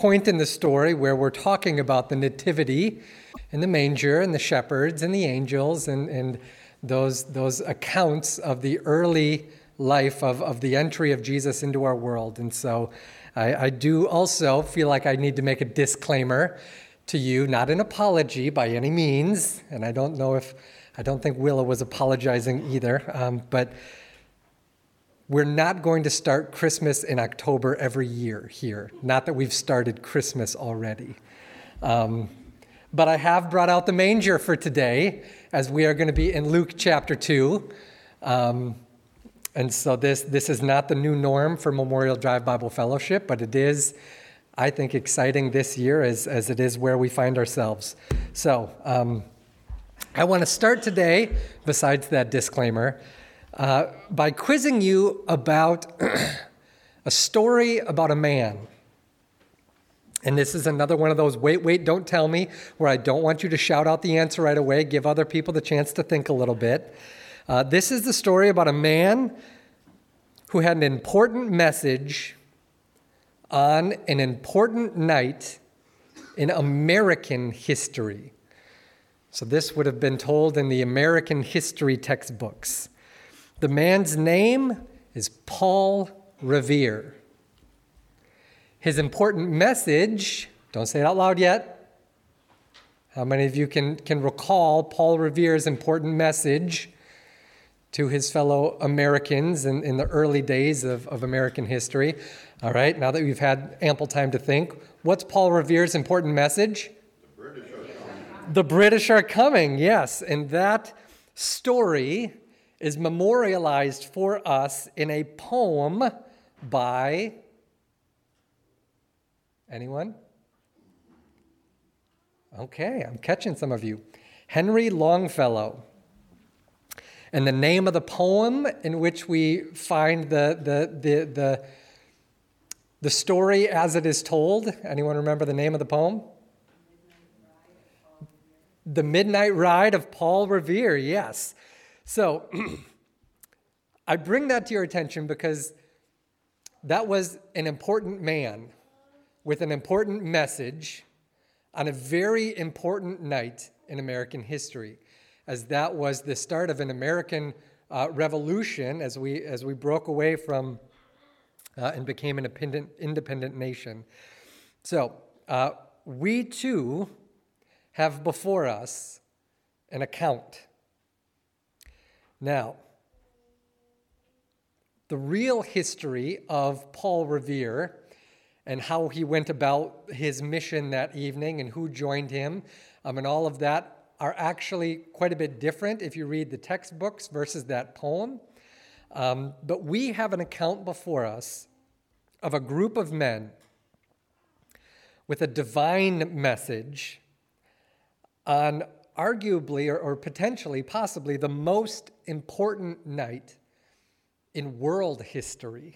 point in the story where we're talking about the nativity and the manger and the shepherds and the angels and those accounts of the early life of the entry of Jesus into our world. And so I do also feel like I need to make a disclaimer to you, not an apology by any means, and I don't think Willa was apologizing either, but we're not going to start Christmas in October every year here. Not that we've started Christmas already. But I have brought out the manger for today, as we are going to be in Luke chapter 2. And so this is not the new norm for Memorial Drive Bible Fellowship, but it is, I think, exciting this year as it is where we find ourselves. So I want to start today, besides that disclaimer, by quizzing you about a story about a man. And this is another one of those wait, don't tell me, where I don't want you to shout out the answer right away, give other people the chance to think a little bit. This is the story about a man who had an important message on an important night in American history. So this would have been told in the American history textbooks. The man's name is Paul Revere. His important message, don't say it out loud yet. How many of you can recall Paul Revere's important message to his fellow Americans in the early days of American history? All right, now that we've had ample time to think, what's Paul Revere's important message? The British are coming. The British are coming, yes. And that story is memorialized for us in a poem by anyone? Okay, I'm catching some of you. Henry Longfellow. And the name of the poem in which we find the story as it is told. Anyone remember the name of the poem? The Midnight Ride of Paul Revere, yes. So I bring that to your attention because that was an important man with an important message on a very important night in American history, as that was the start of an American revolution as we broke away from and became an independent nation. So we too have before us an account. Now, the real history of Paul Revere and how he went about his mission that evening and who joined him and all of that are actually quite a bit different if you read the textbooks versus that poem. But we have an account before us of a group of men with a divine message on arguably or potentially, possibly, the most important night in world history.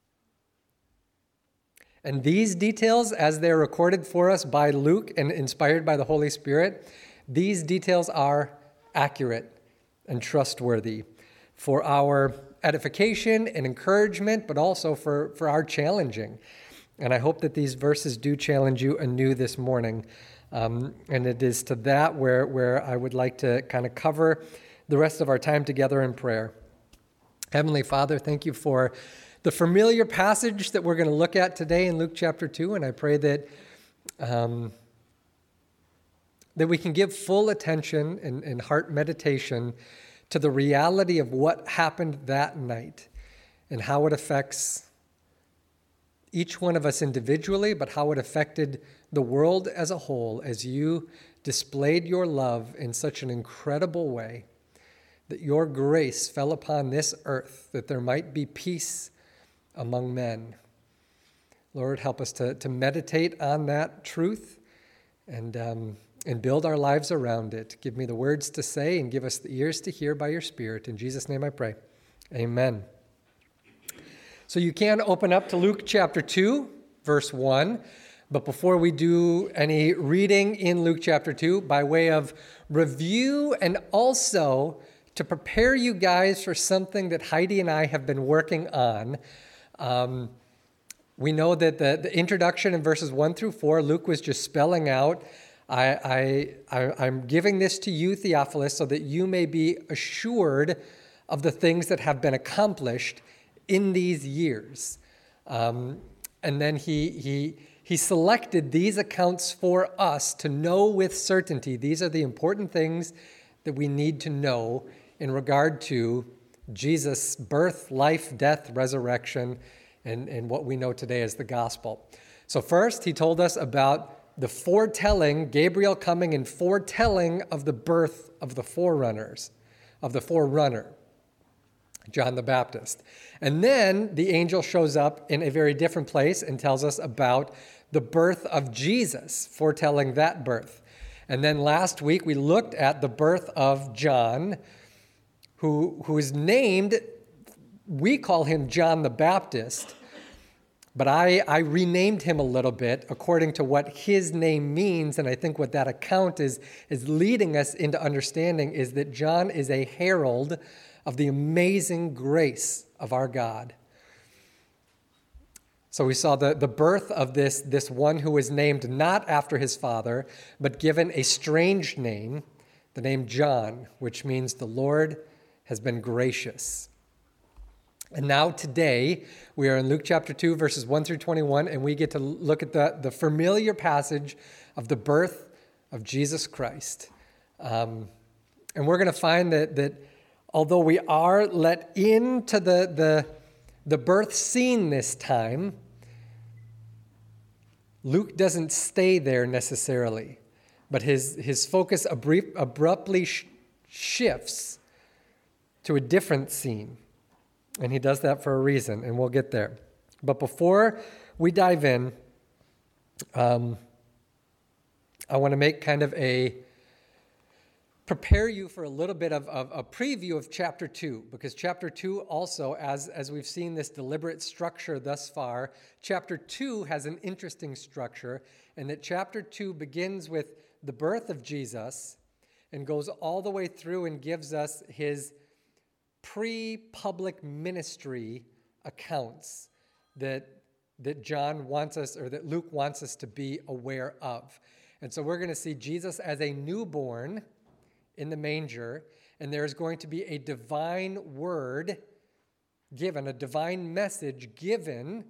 And these details, as they're recorded for us by Luke and inspired by the Holy Spirit, these details are accurate and trustworthy for our edification and encouragement, but also for our challenging. And I hope that these verses do challenge you anew this morning. And it is to that where I would like to kind of cover the rest of our time together in prayer. Heavenly Father, thank you for the familiar passage that we're going to look at today in Luke chapter 2, and I pray that we can give full attention and heart meditation to the reality of what happened that night and how it affects each one of us individually, but how it affected the world as a whole as you displayed your love in such an incredible way, that your grace fell upon this earth, that there might be peace among men. Lord, help us to meditate on that truth and build our lives around it. Give me the words to say and give us the ears to hear by your Spirit. In Jesus' name I pray. Amen. So you can open up to Luke chapter 2, verse 1. But before we do any reading in Luke chapter 2, by way of review and also to prepare you guys for something that Heidi and I have been working on, We know that the introduction in verses 1 through 4, Luke was just spelling out, I'm giving this to you, Theophilus, so that you may be assured of the things that have been accomplished in these years. And then he selected these accounts for us to know with certainty. These are the important things that we need to know in regard to Jesus' birth, life, death, resurrection, and what we know today as the gospel. So first, he told us about the foretelling, Gabriel coming and foretelling of the birth of the forerunner, John the Baptist. And then the angel shows up in a very different place and tells us about the birth of Jesus, foretelling that birth. And then last week we looked at the birth of John, who is named, we call him John the Baptist, but I renamed him a little bit according to what his name means, and I think what that account is leading us into understanding is that John is a herald of the amazing grace of our God. So we saw the birth of this one who was named not after his father, but given a strange name, the name John, which means the Lord has been gracious. And now today, we are in Luke chapter 2, verses 1 through 21, and we get to look at the familiar passage of the birth of Jesus Christ. And we're going to find that although we are let into the birth scene this time, Luke doesn't stay there necessarily, but his focus abruptly shifts to a different scene. And he does that for a reason, and we'll get there. But before we dive in, I want to make kind of prepare you for a little bit of a preview of chapter 2, because chapter 2 also, as we've seen this deliberate structure thus far, chapter 2 has an interesting structure, and that chapter 2 begins with the birth of Jesus and goes all the way through and gives us his pre-public ministry accounts that John wants us, or that Luke wants us to be aware of. And so we're going to see Jesus as a newborn in the manger, and there's going to be a divine word given, a divine message given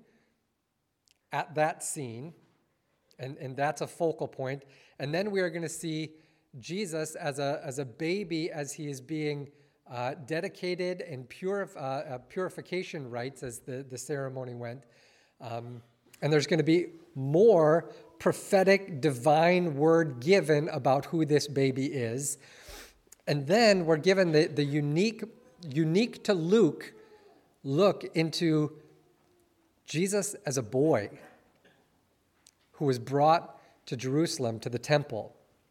at that scene, and that's a focal point. And then we are going to see Jesus as a baby as he is being dedicated and purification rites as the ceremony went. And there's going to be more prophetic divine word given about who this baby is. And then we're given the unique to Luke look into Jesus as a boy who was brought to Jerusalem, to the temple.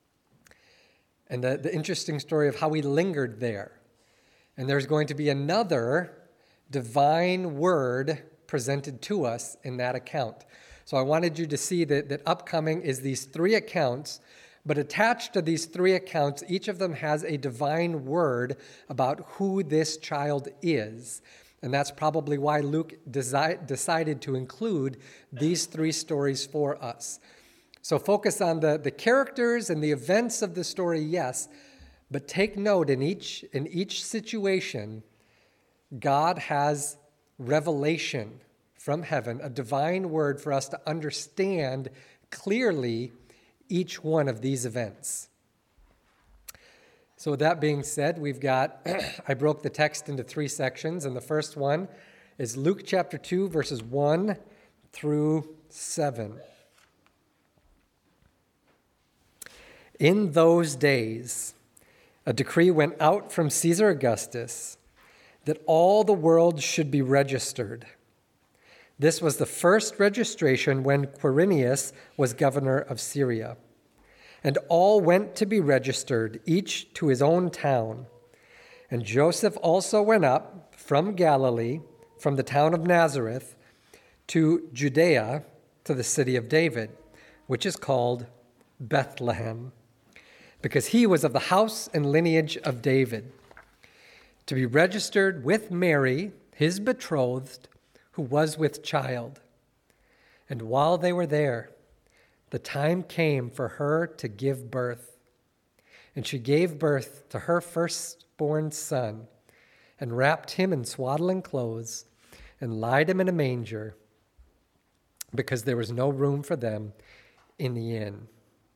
And the interesting story of how he lingered there. And there's going to be another divine word presented to us in that account. So I wanted you to see that upcoming is these three accounts, but attached to these three accounts, each of them has a divine word about who this child is. And that's probably why Luke decided to include these three stories for us. So focus on the characters and the events of the story, yes, but take note in each situation, God has revelation from heaven, a divine word for us to understand clearly each one of these events. So with that being said, we've got, I broke the text into three sections, and the first one is Luke chapter 2, verses 1 through 7. In those days, a decree went out from Caesar Augustus that all the world should be registered. This was the first registration when Quirinius was governor of Syria. And all went to be registered, each to his own town. And Joseph also went up from Galilee, from the town of Nazareth, to Judea, to the city of David, which is called Bethlehem, because he was of the house and lineage of David, to be registered with Mary, his betrothed, who was with child. And while they were there, the time came for her to give birth. And she gave birth to her firstborn son, and wrapped him in swaddling clothes, and laid him in a manger, because there was no room for them in the inn.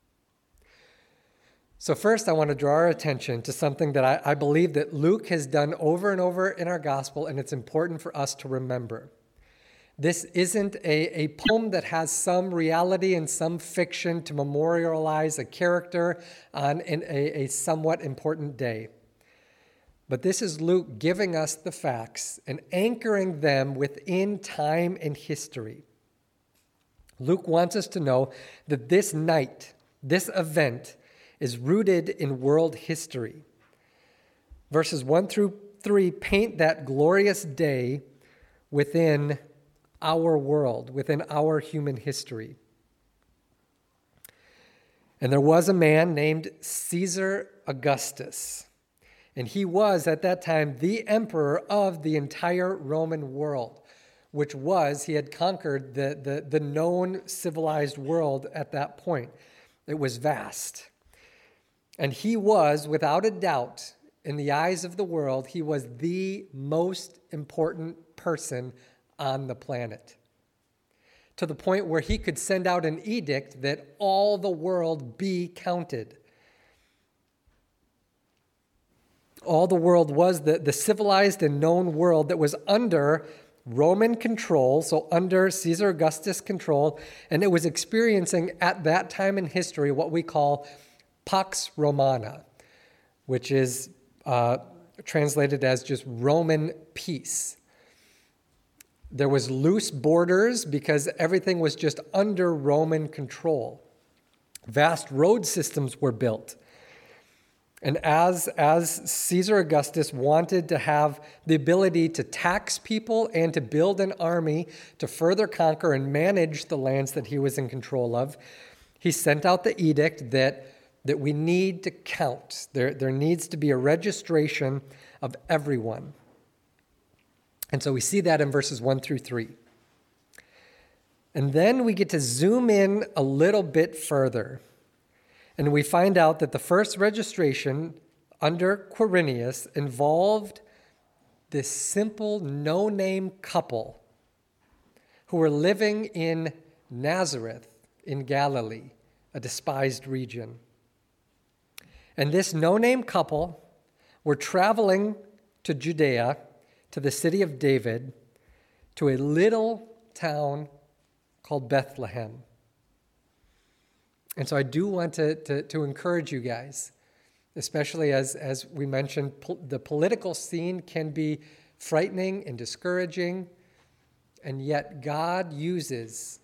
So first, I want to draw our attention to something that I believe that Luke has done over and over in our gospel, and it's important for us to remember. This isn't a poem that has some reality and some fiction to memorialize a character on a somewhat important day. But this is Luke giving us the facts and anchoring them within time and history. Luke wants us to know that this night, this event, is rooted in world history. Verses 1 through 3 paint that glorious day within our world, within our human history. And there was a man named Caesar Augustus, and he was at that time the emperor of the entire Roman world, which was, he had conquered the known civilized world at that point. It was vast. And he was, without a doubt, in the eyes of the world, he was the most important person on the planet, to the point where he could send out an edict that all the world be counted. All the world was the civilized and known world that was under Roman control, so under Caesar Augustus' control, and it was experiencing at that time in history what we call Pax Romana, which is translated as just Roman peace. There was loose borders because everything was just under Roman control. Vast road systems were built. And as Caesar Augustus wanted to have the ability to tax people and to build an army to further conquer and manage the lands that he was in control of, he sent out the edict that we need to count. There needs to be a registration of everyone. And so we see that in verses 1 through 3. And then we get to zoom in a little bit further. And we find out that the first registration under Quirinius involved this simple, no-name couple who were living in Nazareth in Galilee, a despised region. And this no-name couple were traveling to Judea, to the city of David, to a little town called Bethlehem. And so I do want to encourage you guys, especially as we mentioned, the political scene can be frightening and discouraging, and yet God uses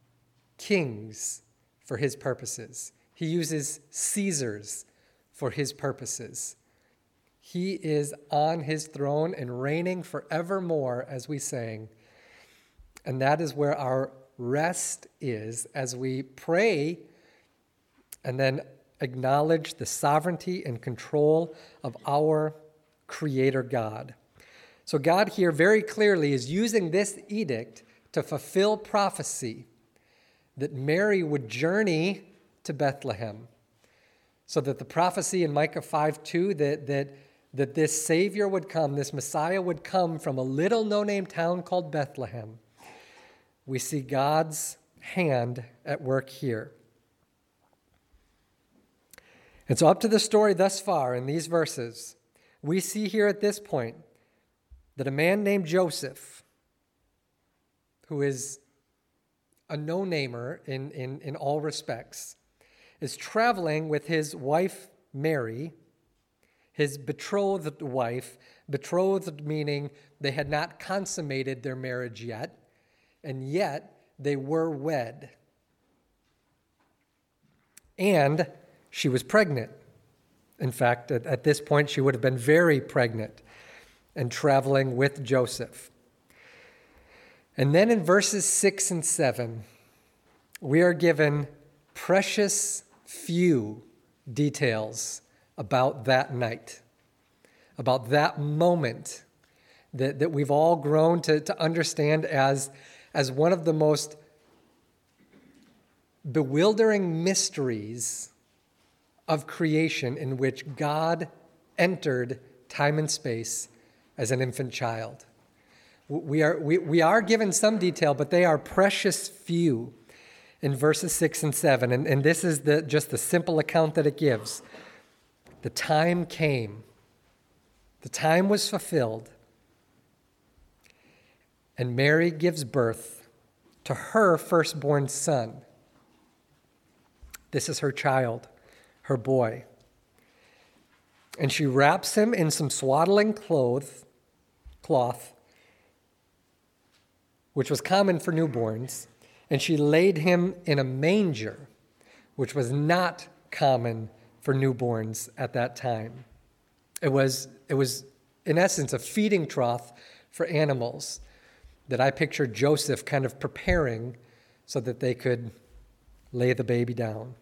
kings for his purposes. He uses Caesars for his purposes. He is on his throne and reigning forevermore, as we sang. And that is where our rest is as we pray and then acknowledge the sovereignty and control of our Creator God. So God here very clearly is using this edict to fulfill prophecy that Mary would journey to Bethlehem, so that the prophecy in Micah 5:2 that this Savior would come, this Messiah would come from a little no-name town called Bethlehem. We see God's hand at work here. And so up to the story thus far in these verses, we see here at this point that a man named Joseph, who is a no-namer in all respects, is traveling with his wife Mary, his betrothed wife, betrothed meaning they had not consummated their marriage yet, and yet they were wed. And she was pregnant. In fact, at this point, she would have been very pregnant and traveling with Joseph. And then in verses 6 and 7, we are given precious few details about that night, about that moment that we've all grown to understand as one of the most bewildering mysteries of creation in which God entered time and space as an infant child. We are given some detail, but they are precious few in verses 6 and 7. And this is just the simple account that it gives. The time came. The time was fulfilled. And Mary gives birth to her firstborn son. This is her child, her boy. And she wraps him in some swaddling cloth, which was common for newborns, and she laid him in a manger, which was not common for newborns at that time. It was, in essence, a feeding trough for animals that I pictured Joseph kind of preparing so that they could lay the baby down.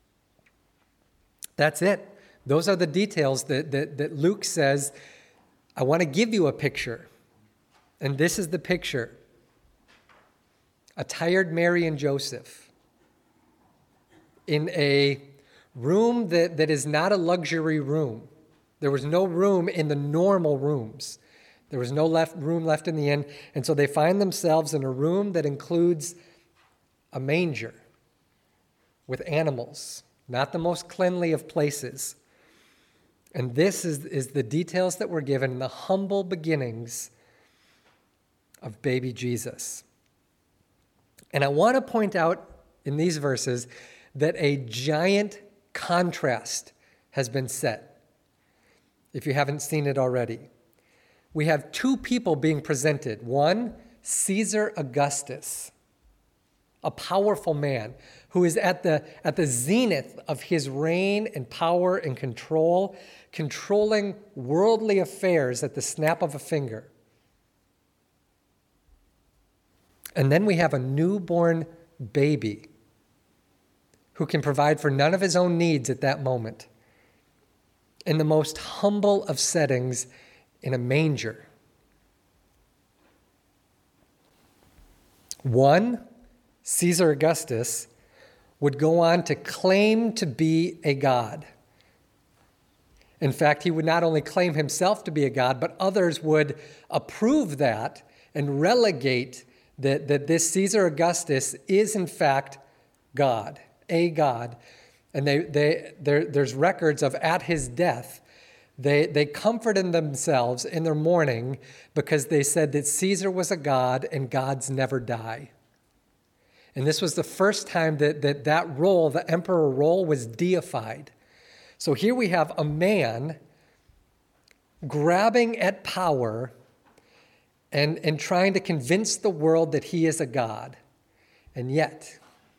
That's it. Those are the details that Luke says, I want to give you a picture. And this is the picture. A tired Mary and Joseph in a room that is not a luxury room. There was no room in the normal rooms. There was no room left in the inn. And so they find themselves in a room that includes a manger with animals, not the most cleanly of places. And this is the details that were given in the humble beginnings of baby Jesus. And I want to point out in these verses that a giant contrast has been set, if you haven't seen it already. We have two people being presented. One, Caesar Augustus, a powerful man who is at the zenith of his reign and power and control, controlling worldly affairs at the snap of a finger. And then we have a newborn baby who can provide for none of his own needs at that moment, in the most humble of settings, in a manger. One, Caesar Augustus, would go on to claim to be a god. In fact, he would not only claim himself to be a god, but others would approve that and relegate that this Caesar Augustus is in fact God, a god. And there's records of at his death, they comforted themselves in their mourning because they said that Caesar was a god and gods never die. And this was the first time that role, the emperor role, was deified. So here we have a man grabbing at power and trying to convince the world that he is a god. And yet,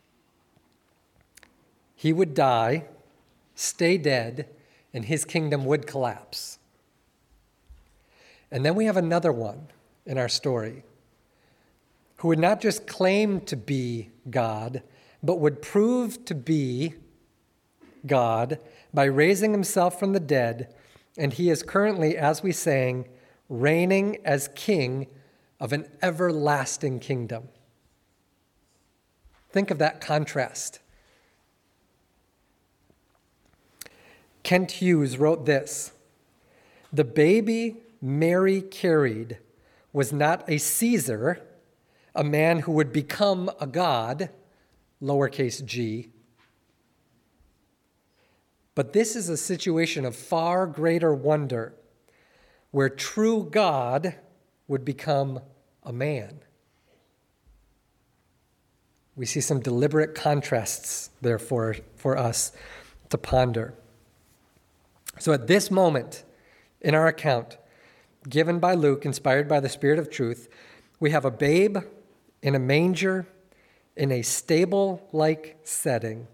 he would die, stay dead, and his kingdom would collapse. And then we have another one in our story who would not just claim to be God, but would prove to be God by raising himself from the dead. And he is currently, as we sang, reigning as king of an everlasting kingdom. Think of that contrast. Kent Hughes wrote this: "The baby Mary carried was not a Caesar, a man who would become a god, lowercase g. But this is a situation of far greater wonder, where true God would become a man." We see some deliberate contrasts there for us to ponder. So at this moment in our account, given by Luke, inspired by the Spirit of truth, we have a babe in a manger in a stable-like setting.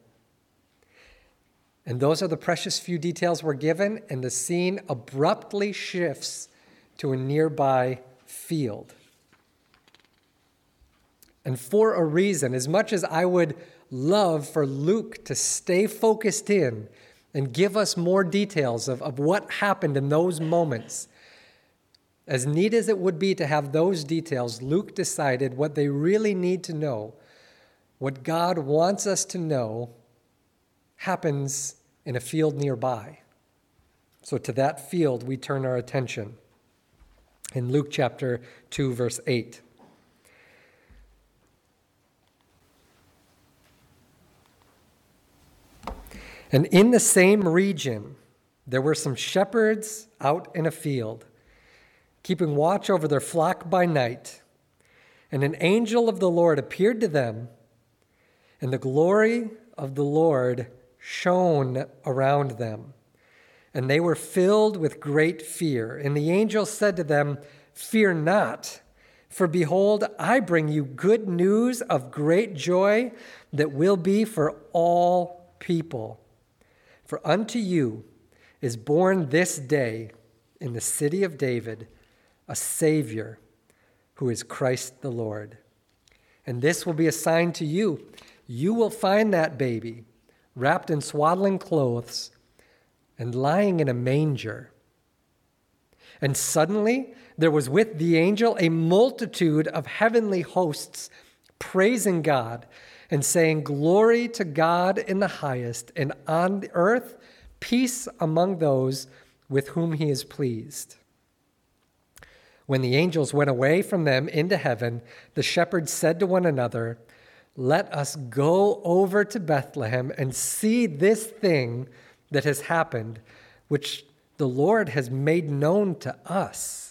And those are the precious few details we're given, and the scene abruptly shifts to a nearby field. And for a reason, as much as I would love for Luke to stay focused in and give us more details of what happened in those moments, as neat as it would be to have those details, Luke decided what they really need to know What God wants us to know happens in a field nearby. So to that field we turn our attention. In Luke chapter 2, verse 8. And in the same region, there were some shepherds out in a field, keeping watch over their flock by night. And an angel of the Lord appeared to them, and the glory of the Lord shone around them. And they were filled with great fear. And the angel said to them, "Fear not, for behold, I bring you good news of great joy that will be for all people. For unto you is born this day in the city of David a Savior, who is Christ the Lord. And this will be a sign to you. You will find that baby wrapped in swaddling clothes and lying in a manger." And suddenly there was with the angel a multitude of heavenly hosts praising God and saying, "Glory to God in the highest, and on the earth peace among those with whom he is pleased." When the angels went away from them into heaven, the shepherds said to one another, "Let us go over to Bethlehem and see this thing that has happened, which the Lord has made known to us."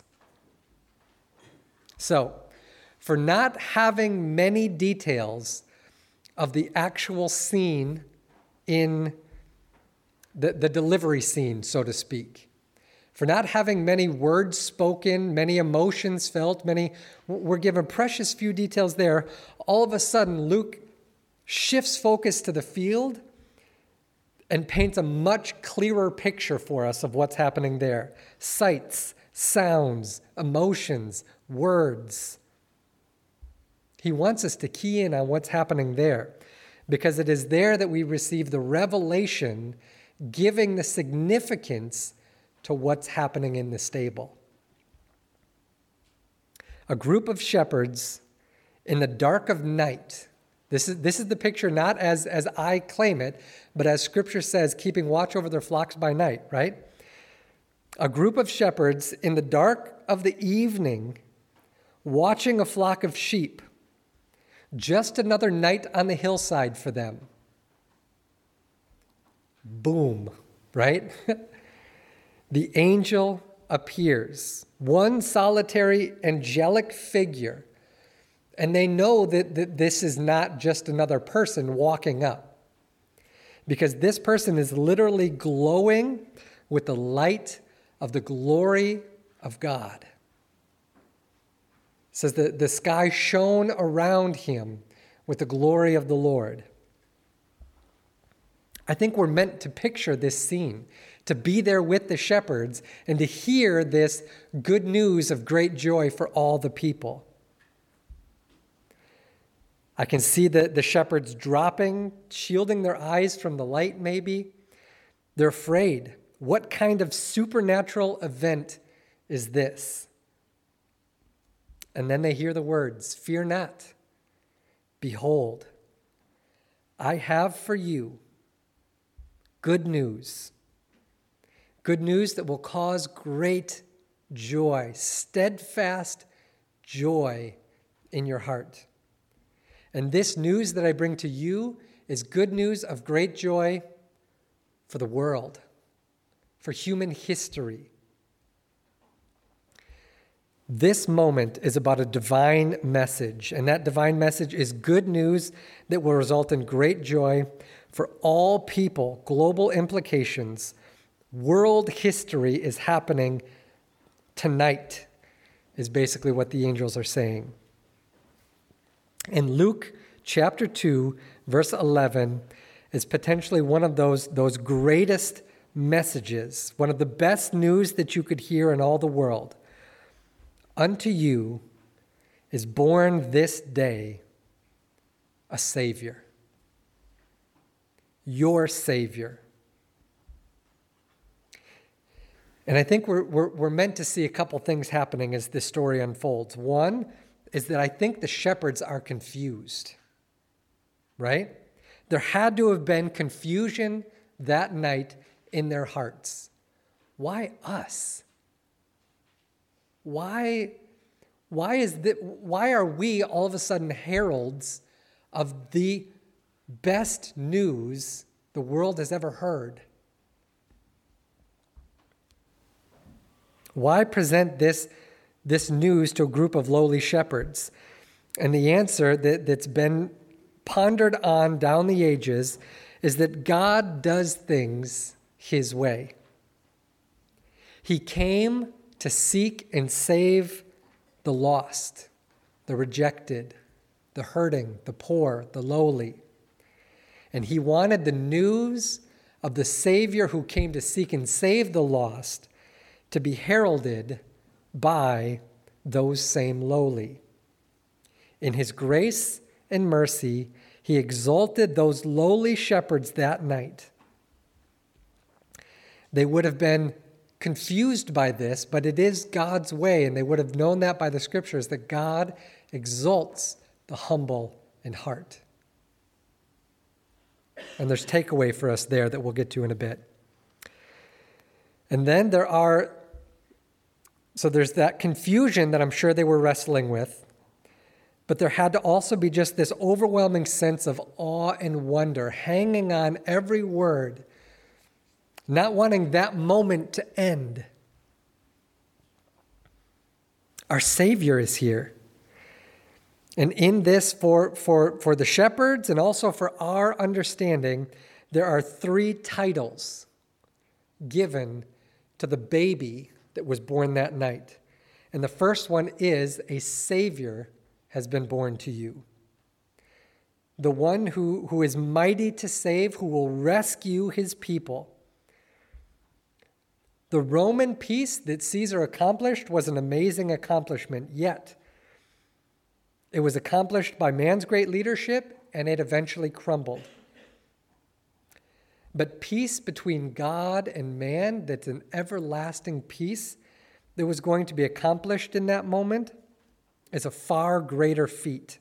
So, for not having many details of the actual scene in the delivery scene, so to speak, for not having many words spoken, many emotions felt, we're given precious few details there. All of a sudden, Luke shifts focus to the field and paints a much clearer picture for us of what's happening there. Sights, sounds, emotions, words. He wants us to key in on what's happening there, because it is there that we receive the revelation giving the significance to what's happening in the stable. A group of shepherds in the dark of night. This is the picture not as I claim it, but as Scripture says, keeping watch over their flocks by night, right? A group of shepherds in the dark of the evening watching a flock of sheep. Just another night on the hillside for them. Boom, right? The angel appears, one solitary angelic figure, and they know that this is not just another person walking up, because this person is literally glowing with the light of the glory of God. It says that the sky shone around him with the glory of the Lord. I think we're meant to picture this scene, to be there with the shepherds and to hear this good news of great joy for all the people. I can see the shepherds dropping, shielding their eyes from the light maybe. They're afraid. What kind of supernatural event is this? And then they hear the words, "Fear not. Behold, I have for you good news. Good news that will cause great joy, steadfast joy in your heart. And this news that I bring to you is good news of great joy for the world, for human history." This moment is about a divine message, and that divine message is good news that will result in great joy for all people, global implications. World history is happening tonight, is basically what the angels are saying. In Luke chapter 2, verse 11, is potentially one of those greatest messages, one of the best news that you could hear in all the world. Unto you is born this day a Savior, your Savior. And I think we're meant to see a couple things happening as this story unfolds. One is that I think the shepherds are confused. right? There had to have been confusion that night in their hearts. Why us? Why are we all of a sudden heralds of the best news the world has ever heard? Why present this news to a group of lowly shepherds? And the answer that's been pondered on down the ages is that God does things his way. He came to seek and save the lost, the rejected, the hurting, the poor, the lowly. And he wanted the news of the Savior who came to seek and save the lost to be heralded by those same lowly. In his grace and mercy, he exalted those lowly shepherds that night. They would have been confused by this, but it is God's way, and they would have known that by the scriptures, that God exalts the humble in heart. And there's takeaway for us there that we'll get to in a bit. And then there's that confusion that I'm sure they were wrestling with, but there had to also be just this overwhelming sense of awe and wonder, hanging on every word, not wanting that moment to end. Our Savior is here. And in this, for the shepherds and also for our understanding, there are 3 titles given to the baby that was born that night. And the first one is, a Savior has been born to you. The one who is mighty to save, who will rescue his people. The Roman peace that Caesar accomplished was an amazing accomplishment, yet it was accomplished by man's great leadership, and it eventually crumbled. But peace between God and man, that's an everlasting peace that was going to be accomplished in that moment, is a far greater feat.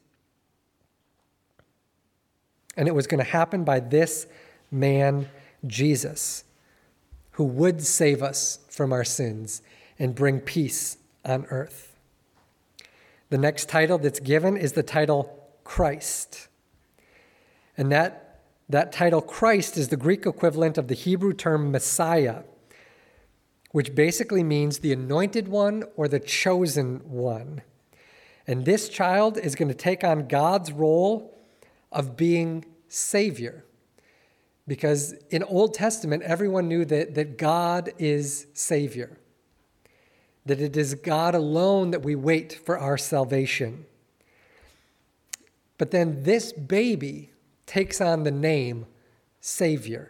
And it was going to happen by this man, Jesus, who would save us from our sins and bring peace on earth. The next title that's given is the title Christ. And that title Christ is the Greek equivalent of the Hebrew term Messiah, which basically means the anointed one or the chosen one. And this child is going to take on God's role of being Savior. Because in Old Testament, everyone knew that God is Savior. That it is God alone that we wait for our salvation. But then this baby takes on the name Savior,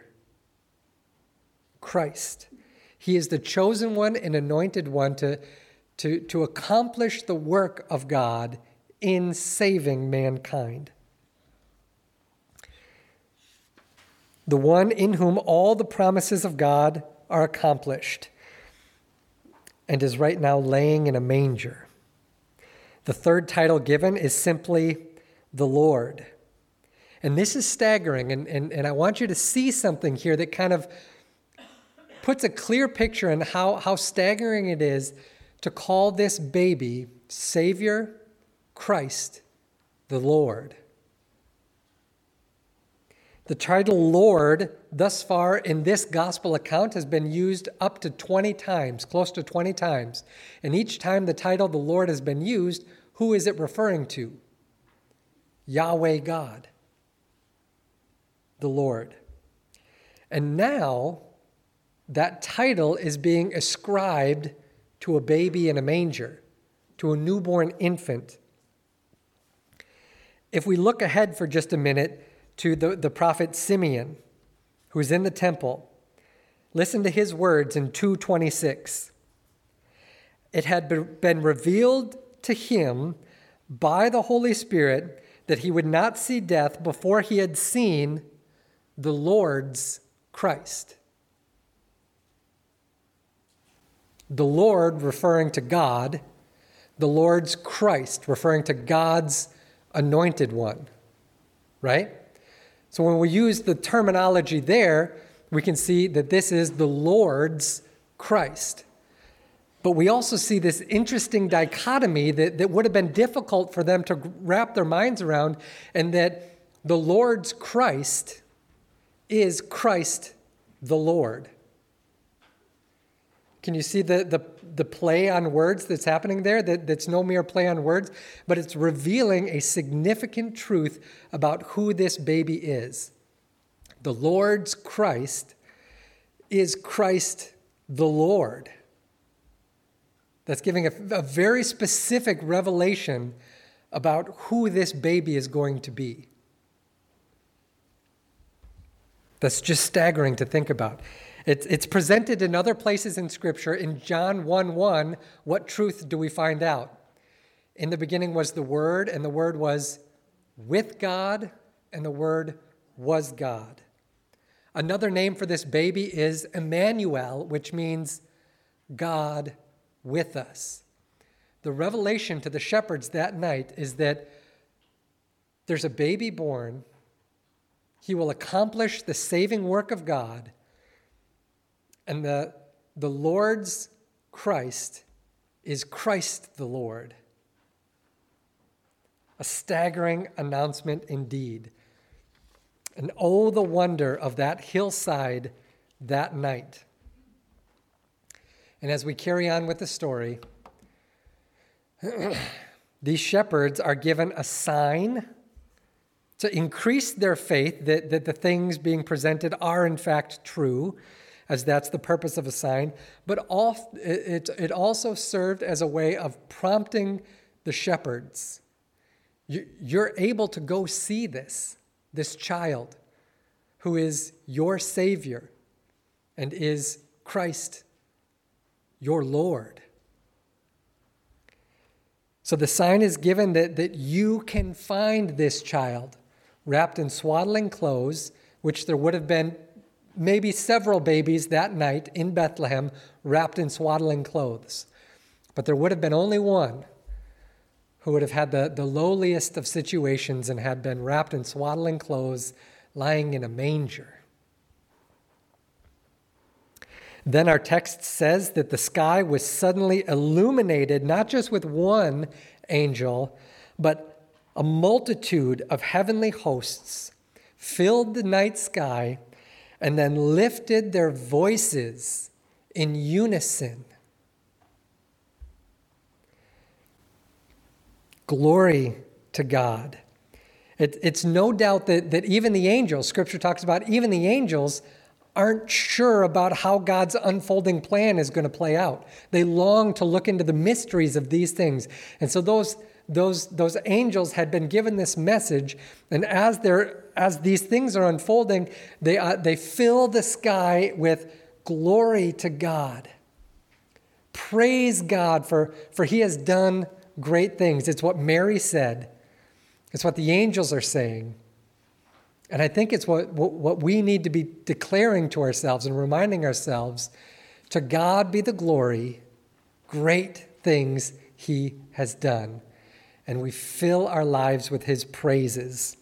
Christ. He is the chosen one and anointed one to accomplish the work of God in saving mankind. The one in whom all the promises of God are accomplished, and is right now laying in a manger. The third title given is simply the Lord. And this is staggering, and I want you to see something here that kind of puts a clear picture on how staggering it is to call this baby Savior, Christ, the Lord. The title Lord, thus far in this gospel account, has been used up to 20 times, close to 20 times. And each time the title the Lord has been used, who is it referring to? Yahweh God, the Lord. And now that title is being ascribed to a baby in a manger, to a newborn infant. If we look ahead for just a minute to the prophet Simeon, who's in the temple, listen to his words in 2:26. It had been revealed to him by the Holy Spirit that he would not see death before he had seen the Lord's Christ. The Lord referring to God, the Lord's Christ referring to God's anointed one, right? So when we use the terminology there, we can see that this is the Lord's Christ. But we also see this interesting dichotomy that would have been difficult for them to wrap their minds around, and that the Lord's Christ is Christ the Lord. Can you see the play on words that's happening there? That's no mere play on words, but it's revealing a significant truth about who this baby is. The Lord's Christ is Christ the Lord. That's giving a very specific revelation about who this baby is going to be. That's just staggering to think about. It's presented in other places in Scripture. In John 1:1, what truth do we find out? In the beginning was the Word, and the Word was with God, and the Word was God. Another name for this baby is Emmanuel, which means God with us. The revelation to the shepherds that night is that there's a baby born. He will accomplish the saving work of God. And the Lord's Christ is Christ the Lord. A staggering announcement indeed. And oh, the wonder of that hillside that night. And as we carry on with the story, these shepherds are given a sign to increase their faith that the things being presented are in fact true, as that's the purpose of a sign, but it also served as a way of prompting the shepherds. You're able to go see this child who is your Savior and is Christ, your Lord. So the sign is given that you can find this child wrapped in swaddling clothes, which there would have been maybe several babies that night in Bethlehem wrapped in swaddling clothes. But there would have been only one who would have had the lowliest of situations and had been wrapped in swaddling clothes, lying in a manger. Then our text says that the sky was suddenly illuminated, not just with one angel, but a multitude of heavenly hosts filled the night sky and then lifted their voices in unison. Glory to God. It's no doubt that even the angels, Scripture talks about, even the angels aren't sure about how God's unfolding plan is going to play out. They long to look into the mysteries of these things. And so those angels had been given this message, and as these things are unfolding, they fill the sky with glory to God. Praise God for He has done great things. It's what Mary said. It's what the angels are saying. And I think it's what we need to be declaring to ourselves and reminding ourselves. To God be the glory, great things He has done. And we fill our lives with His praises.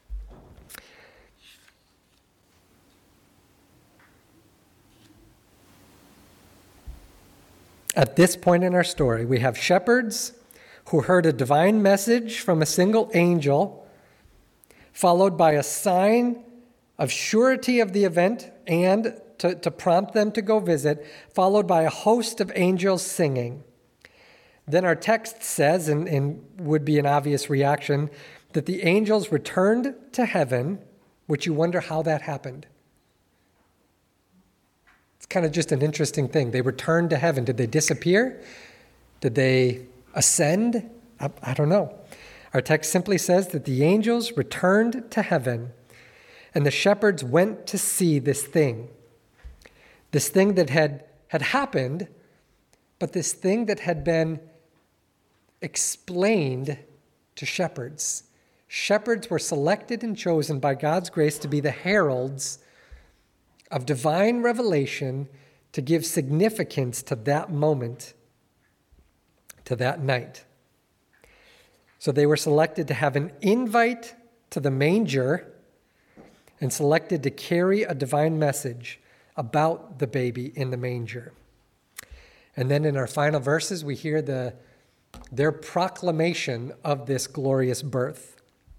At this point in our story, we have shepherds who heard a divine message from a single angel, followed by a sign of surety of the event and to prompt them to go visit, followed by a host of angels singing. Then our text says, and would be an obvious reaction, that the angels returned to heaven, which you wonder how that happened. It's kind of just an interesting thing. They returned to heaven. Did they disappear? Did they ascend? I don't know. Our text simply says that the angels returned to heaven, and the shepherds went to see this thing that had happened, but this thing that had been explained to shepherds. Shepherds were selected and chosen by God's grace to be the heralds of divine revelation, to give significance to that moment, to that night. So they were selected to have an invite to the manger and selected to carry a divine message about the baby in the manger. And then in our final verses, we hear their proclamation of this glorious birth.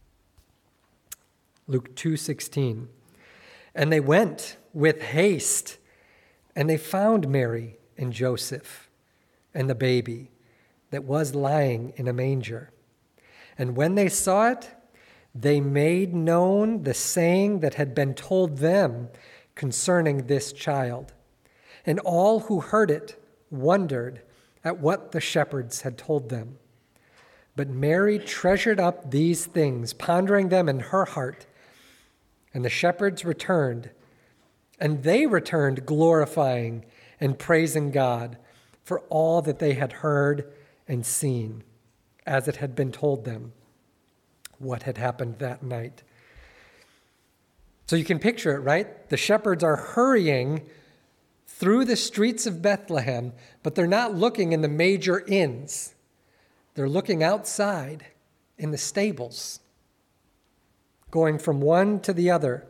Luke 2:16. And they went with haste, and they found Mary and Joseph and the baby that was lying in a manger. And when they saw it, they made known the saying that had been told them concerning this child. And all who heard it wondered at what the shepherds had told them. But Mary treasured up these things, pondering them in her heart. And the shepherds returned, and they returned glorifying and praising God for all that they had heard and seen, as it had been told them what had happened that night. So you can picture it, right? The shepherds are hurrying through the streets of Bethlehem, but they're not looking in the major inns. They're looking outside in the stables, going from one to the other.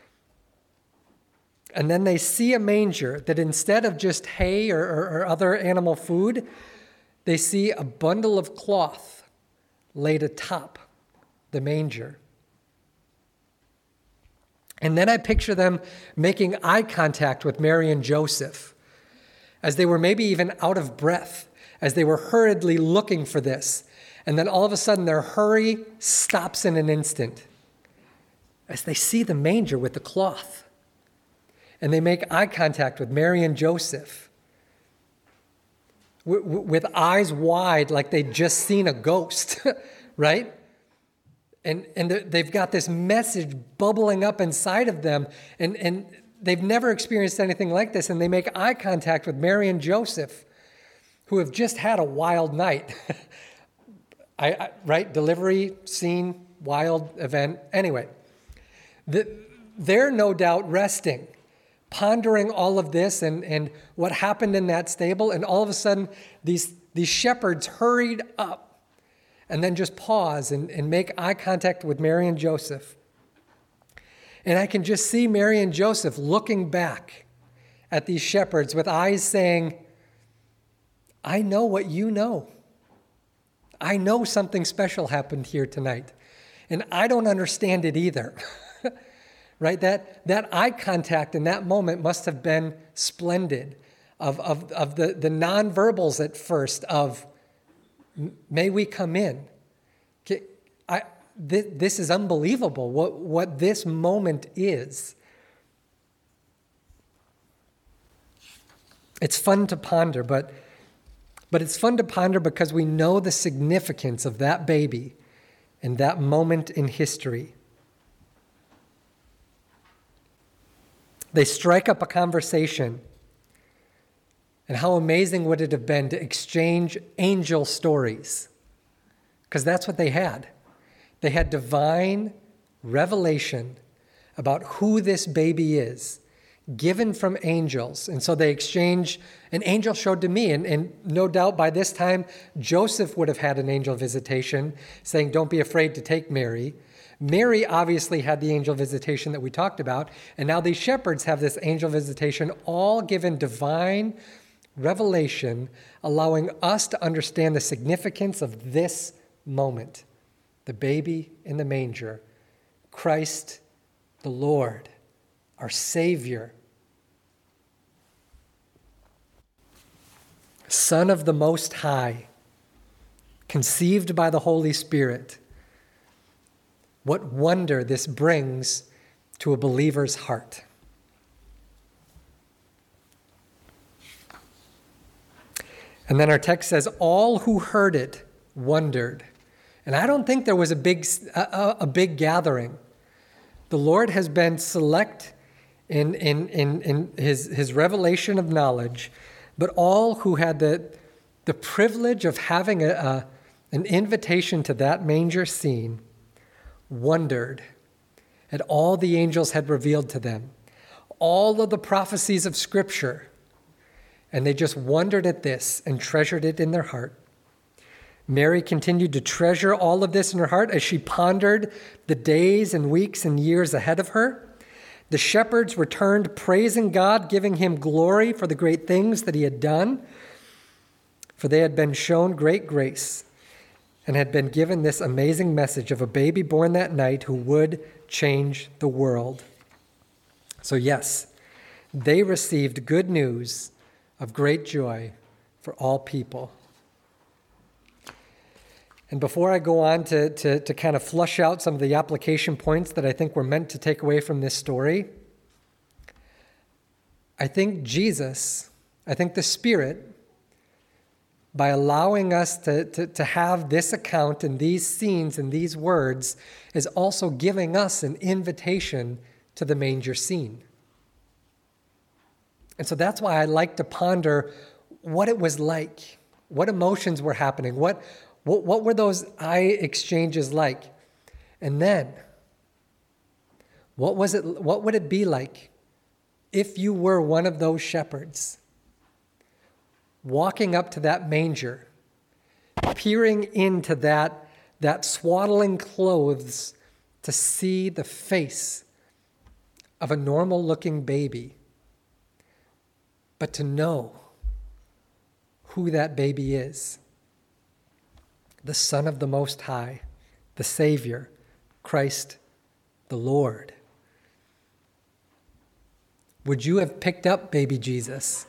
And then they see a manger that instead of just hay or other animal food, they see a bundle of cloth laid atop the manger. And then I picture them making eye contact with Mary and Joseph as they were maybe even out of breath, as they were hurriedly looking for this. And then all of a sudden their hurry stops in an instant as they see the manger with the cloth. And they make eye contact with Mary and Joseph with eyes wide like they'd just seen a ghost, right? And they've got this message bubbling up inside of them, and they've never experienced anything like this, and they make eye contact with Mary and Joseph, who have just had a wild night. Right? Delivery, scene, wild event. Anyway, they're no doubt resting, pondering all of this and what happened in that stable, and all of a sudden, these shepherds hurried up and then just pause and make eye contact with Mary and Joseph. And I can just see Mary and Joseph looking back at these shepherds with eyes saying, I know what you know. I know something special happened here tonight, and I don't understand it either. Right? That eye contact in that moment must have been splendid of the nonverbals at first of, may we come in? This is unbelievable, what this moment is. It's fun to ponder, but it's fun to ponder because we know the significance of that baby and that moment in history. They strike up a conversation. And how amazing would it have been to exchange angel stories? Because that's what they had. They had divine revelation about who this baby is, given from angels. And so they exchanged, an angel showed to me, and no doubt by this time, Joseph would have had an angel visitation saying, don't be afraid to take Mary. Mary obviously had the angel visitation that we talked about, and now these shepherds have this angel visitation, all given divine revelation, allowing us to understand the significance of this moment. The baby in the manger, Christ the Lord, our Savior, Son of the Most High, conceived by the Holy Spirit. What wonder this brings to a believer's heart. And then our text says, all who heard it wondered. And I don't think there was a big gathering. The Lord has been select in his revelation of knowledge, but all who had the privilege of having an invitation to that manger scene wondered at all the angels had revealed to them, all of the prophecies of Scripture, and they just wondered at this and treasured it in their heart. Mary continued to treasure all of this in her heart as she pondered the days and weeks and years ahead of her. The shepherds returned praising God, giving him glory for the great things that he had done, for they had been shown great grace and had been given this amazing message of a baby born that night who would change the world. So yes, they received good news of great joy for all people. And before I go on to kind of flush out some of the application points that I think we're meant to take away from this story, I think the Spirit, by allowing us to have this account and these scenes and these words, is also giving us an invitation to the manger scene. And so that's why I like to ponder what it was like, what emotions were happening, what were those eye exchanges like? And then, what would it be like if you were one of those shepherds walking up to that manger, peering into that swaddling clothes to see the face of a normal-looking baby, but to know who that baby is? The Son of the Most High, the Savior, Christ the Lord. Would you have picked up baby Jesus?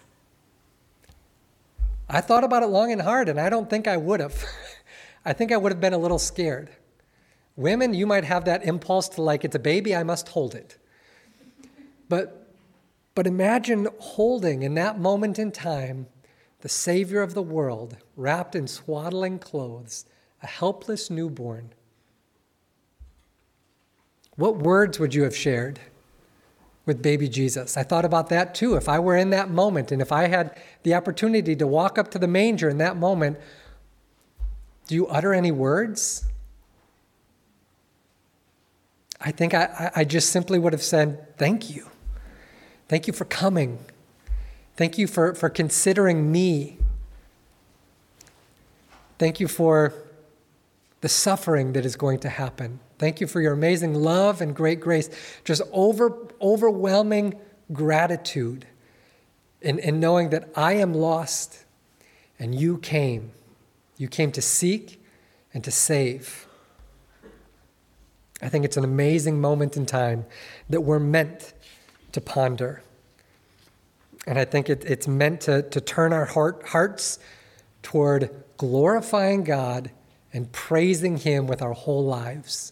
I thought about it long and hard, and I don't think I would have. I think I would have been a little scared. Women, you might have that impulse to it's a baby, I must hold it. But imagine holding in that moment in time the Savior of the world, wrapped in swaddling clothes, a helpless newborn. What words would you have shared with baby Jesus? I thought about that too. If I were in that moment and if I had the opportunity to walk up to the manger in that moment, do you utter any words? I think I just simply would have said, thank you. Thank you for coming. Thank you for considering me. Thank you for the suffering that is going to happen. Thank you for your amazing love and great grace. Just overwhelming gratitude in knowing that I am lost and you came. You came to seek and to save. I think it's an amazing moment in time that we're meant to ponder. And I think it's meant to turn our hearts toward glorifying God and praising Him with our whole lives.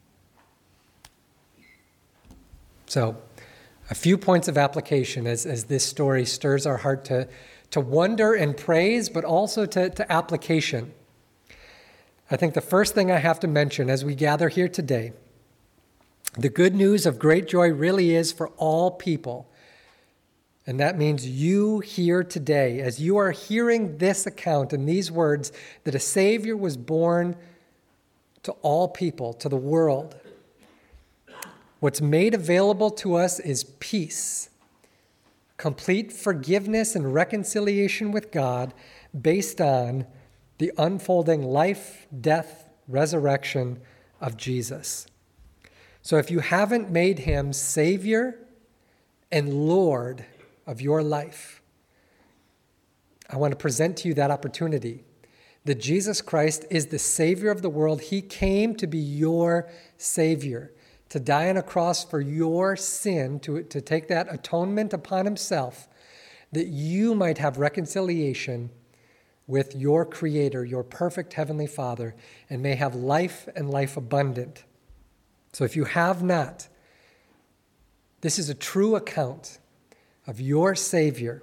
So, a few points of application as this story stirs our heart to wonder and praise, but also to application. I think the first thing I have to mention as we gather here today, the good news of great joy really is for all people. And that means you here today, as you are hearing this account and these words, that a Savior was born to all people, to the world. What's made available to us is peace, complete forgiveness and reconciliation with God based on the unfolding life, death, resurrection of Jesus. So if you haven't made Him Savior and Lord of your life, I want to present to you that opportunity that Jesus Christ is the Savior of the world. He came to be your Savior, to die on a cross for your sin, to take that atonement upon Himself, that you might have reconciliation with your Creator, your perfect Heavenly Father, and may have life and life abundant. So if you have not, this is a true account of your Savior.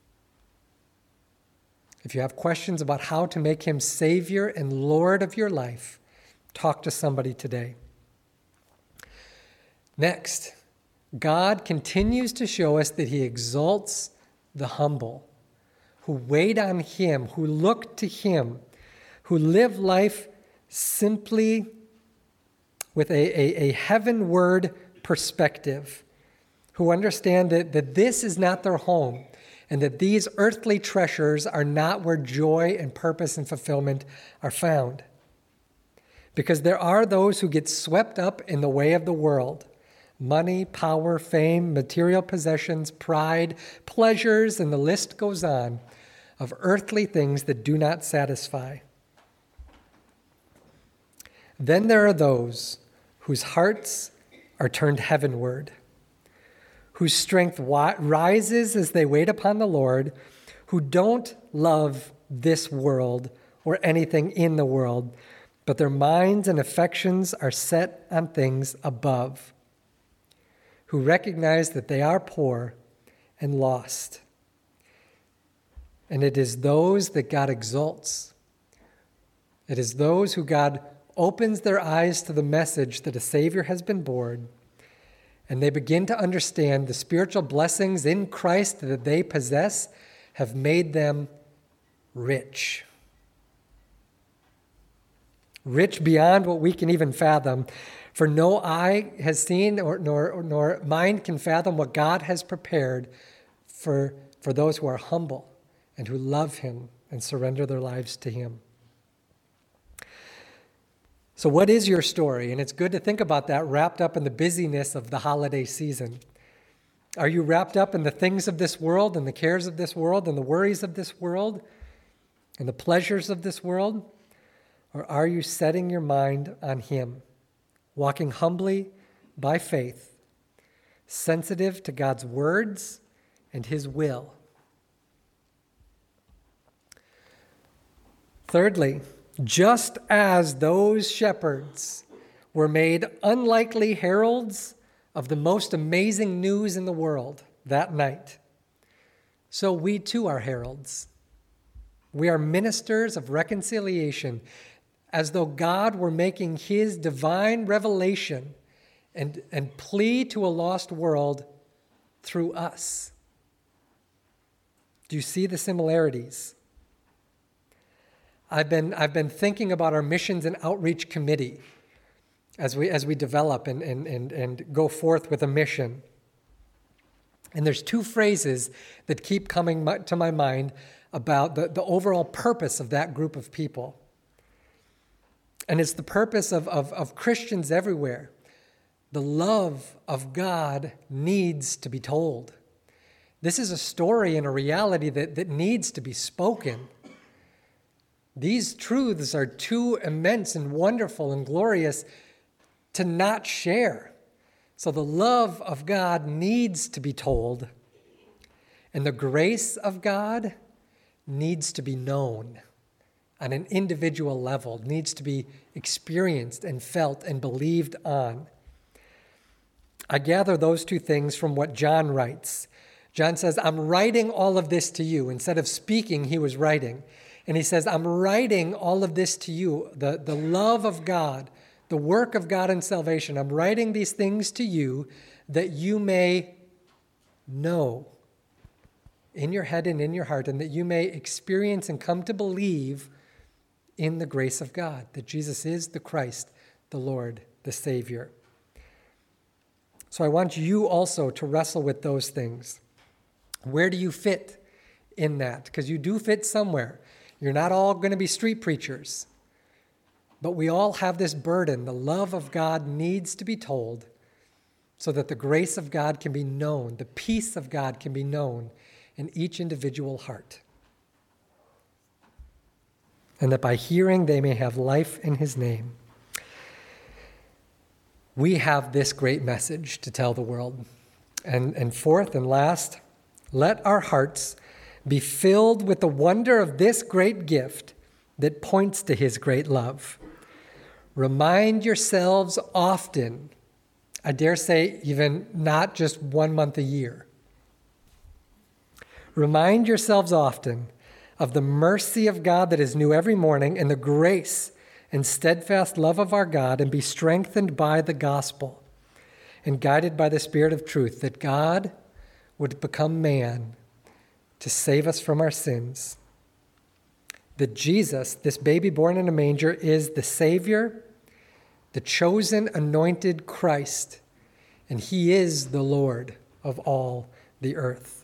If you have questions about how to make Him Savior and Lord of your life, talk to somebody today. Next, God continues to show us that He exalts the humble, who wait on Him, who look to Him, who live life simply with a heavenward perspective, who understand that this is not their home and that these earthly treasures are not where joy and purpose and fulfillment are found. Because there are those who get swept up in the way of the world, money, power, fame, material possessions, pride, pleasures, and the list goes on of earthly things that do not satisfy. Then there are those whose hearts are turned heavenward, whose strength rises as they wait upon the Lord, who don't love this world or anything in the world, but their minds and affections are set on things above, who recognize that they are poor and lost. And it is those that God exalts. It is those who God opens their eyes to the message that a Savior has been born, and they begin to understand the spiritual blessings in Christ that they possess have made them rich. Rich beyond what we can even fathom. For no eye has seen nor mind can fathom what God has prepared for those who are humble and who love him and surrender their lives to him. So what is your story? And it's good to think about that wrapped up in the busyness of the holiday season. Are you wrapped up in the things of this world and the cares of this world and the worries of this world and the pleasures of this world? Or are you setting your mind on him, walking humbly by faith, sensitive to God's words and his will? Thirdly, just as those shepherds were made unlikely heralds of the most amazing news in the world that night, so we too are heralds. We are ministers of reconciliation, as though God were making his divine revelation and plea to a lost world through us. Do you see the similarities? I've been thinking about our missions and outreach committee as we develop and go forth with a mission. And there's two phrases that keep coming to my mind about the overall purpose of that group of people. And it's the purpose of Christians everywhere. The love of God needs to be told. This is a story and a reality that needs to be spoken. These truths are too immense and wonderful and glorious to not share. So the love of God needs to be told, and the grace of God needs to be known on an individual level, needs to be experienced and felt and believed on. I gather those two things from what John writes. John says, I'm writing all of this to you. Instead of speaking, he was writing. And he says, I'm writing all of this to you, the love of God, the work of God in salvation. I'm writing these things to you that you may know in your head and in your heart, and that you may experience and come to believe in the grace of God, that Jesus is the Christ, the Lord, the Savior. So I want you also to wrestle with those things. Where do you fit in that? Because you do fit somewhere. You're not all going to be street preachers, but we all have this burden. The love of God needs to be told so that the grace of God can be known, the peace of God can be known in each individual heart. And that by hearing they may have life in his name. We have this great message to tell the world. And fourth and last, let our hearts be filled with the wonder of this great gift that points to his great love. Remind yourselves often, I dare say even not just 1 month a year. Remind yourselves often of the mercy of God that is new every morning, and the grace and steadfast love of our God, and be strengthened by the gospel and guided by the Spirit of truth, that God would become man to save us from our sins. That Jesus, this baby born in a manger, is the Savior, the chosen, anointed Christ, and he is the Lord of all the earth.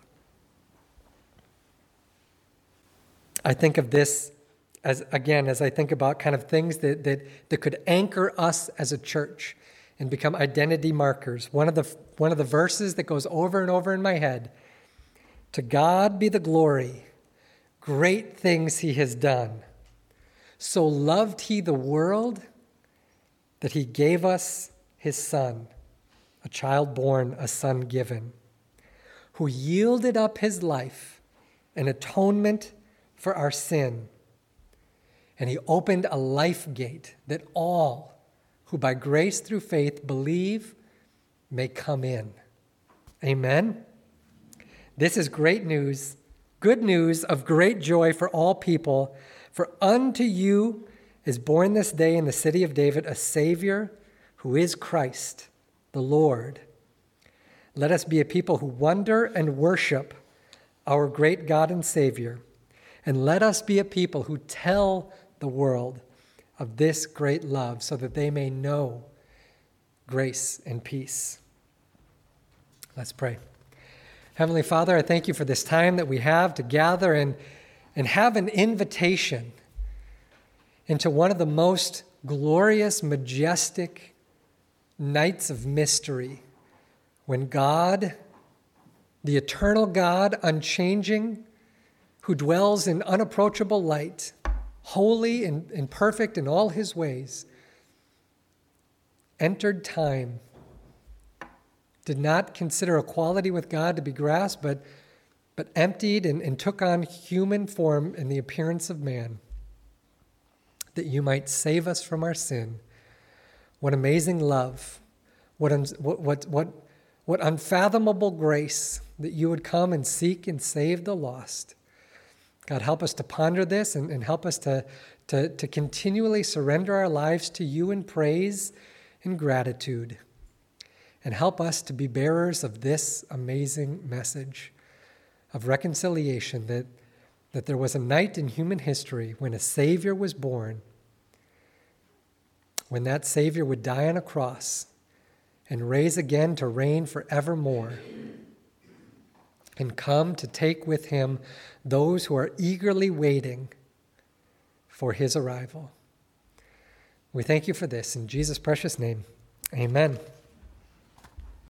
I think of this as I think about kind of things that could anchor us as a church and become identity markers. One of the verses that goes over and over in my head, to God be the glory, great things he has done. So loved he the world that he gave us his son, a child born, a son given, who yielded up his life in atonement for our sin. And he opened a life gate that all who by grace through faith believe may come in. Amen. This is great news, good news of great joy for all people. For unto you is born this day in the city of David a Savior who is Christ, the Lord. Let us be a people who wonder and worship our great God and Savior. And let us be a people who tell the world of this great love so that they may know grace and peace. Let's pray. Heavenly Father, I thank you for this time that we have to gather and have an invitation into one of the most glorious, majestic nights of mystery, when God, the eternal God, unchanging, who dwells in unapproachable light, holy and perfect in all his ways, entered time, did not consider equality with God to be grasped, but emptied and took on human form in the appearance of man, that you might save us from our sin. What amazing love, what unfathomable grace that you would come and seek and save the lost. God, help us to ponder this and help us to continually surrender our lives to you in praise and gratitude. And help us to be bearers of this amazing message of reconciliation, that there was a night in human history when a Savior was born, when that Savior would die on a cross and raise again to reign forevermore, and come to take with him those who are eagerly waiting for his arrival. We thank you for this in Jesus' precious name. Amen.